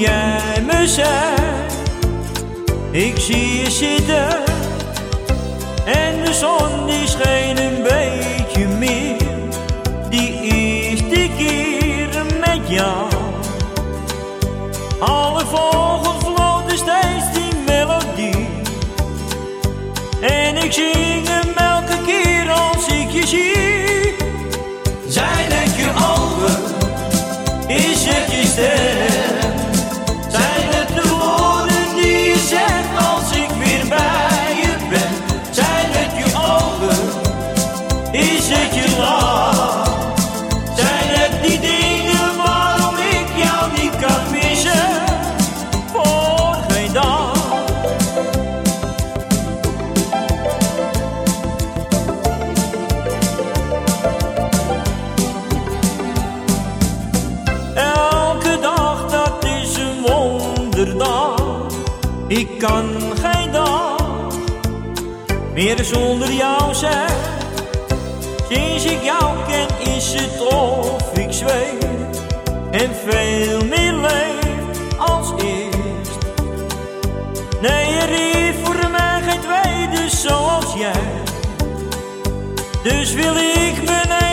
jij me zei, ik zie je zitten en de zon die scheen een beetje meer. Die eerste keer met jou, alle vogels floten steeds die melodie. En ik zing hem elke keer als ik je zie. Zijn het je ogen, is het je stem, zijn het de woorden die je zegt als ik weer bij je ben. Zijn het je ogen, is het je lach, zijn het die dingen waarom ik jou niet kan missen voor geen dag. Ik kan geen dag meer zonder jou zijn. Sinds ik jou ken is het of ik zweef en veel meer leef als eerst. Nee, er is voor mij geen tweede zoals jij. Dus wil ik mijn